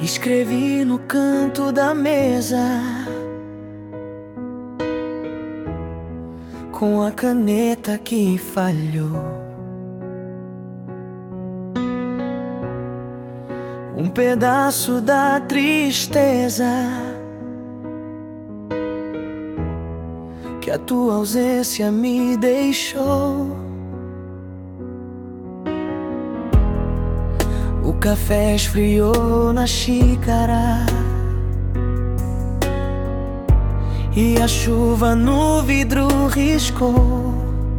Escrevi no canto da mesa, com a caneta que falhou, um pedaço da tristeza que a tua ausência me deixou. O café esfriou na xícara e a chuva no vidro riscou.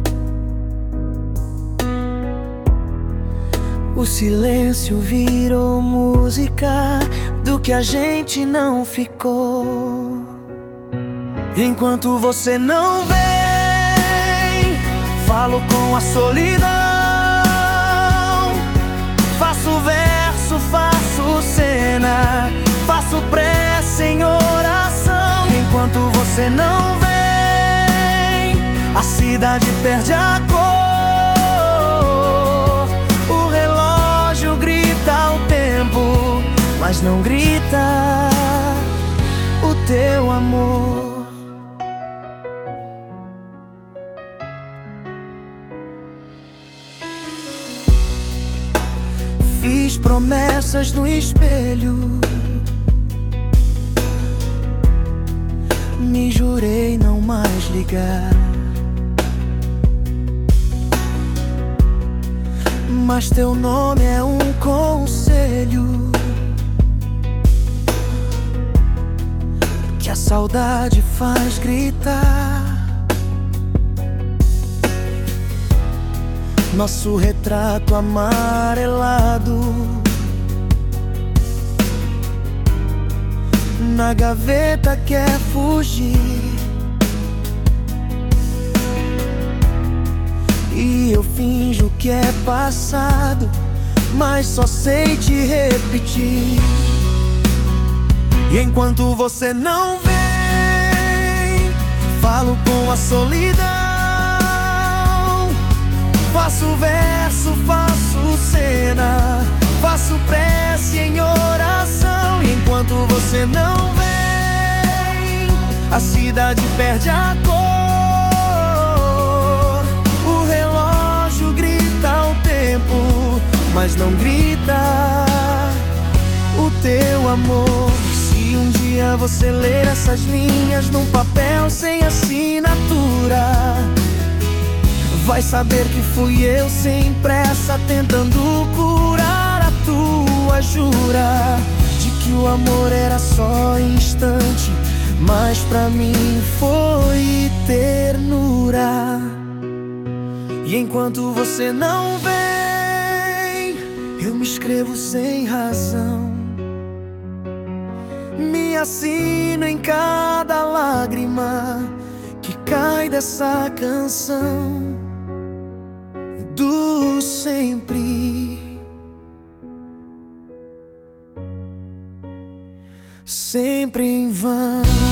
O silêncio virou música do que a gente não ficou. Enquanto você não vem, falo com a solidão. Faço verso, faço cena, faço prece em oração. Enquanto você não vem, a cidade perde a cor. O relógio grita o tempo, mas não grita o teu amor. Fiz promessas no espelho, me jurei não mais ligar, mas teu nome é um conselho que a saudade faz gritar. Nosso retrato amarelado na gaveta quer fugir, e eu finjo que é passado, mas só sei te repetir. E enquanto você não vem, falo com a solidão. Faço verso, faço cena, faço prece em oração. E enquanto você não vem, a cidade perde a cor. O relógio grita o tempo, mas não grita o teu amor. Se um dia você ler essas linhas num papel sem assinatura, vai saber que fui eu sem pressa, tentando curar a tua jura de que o amor era só instante, mas pra mim foi ternura. E enquanto você não vem, eu me escrevo sem razão, me assino em cada lágrima que cai dessa canção do sempre, sempre em vão.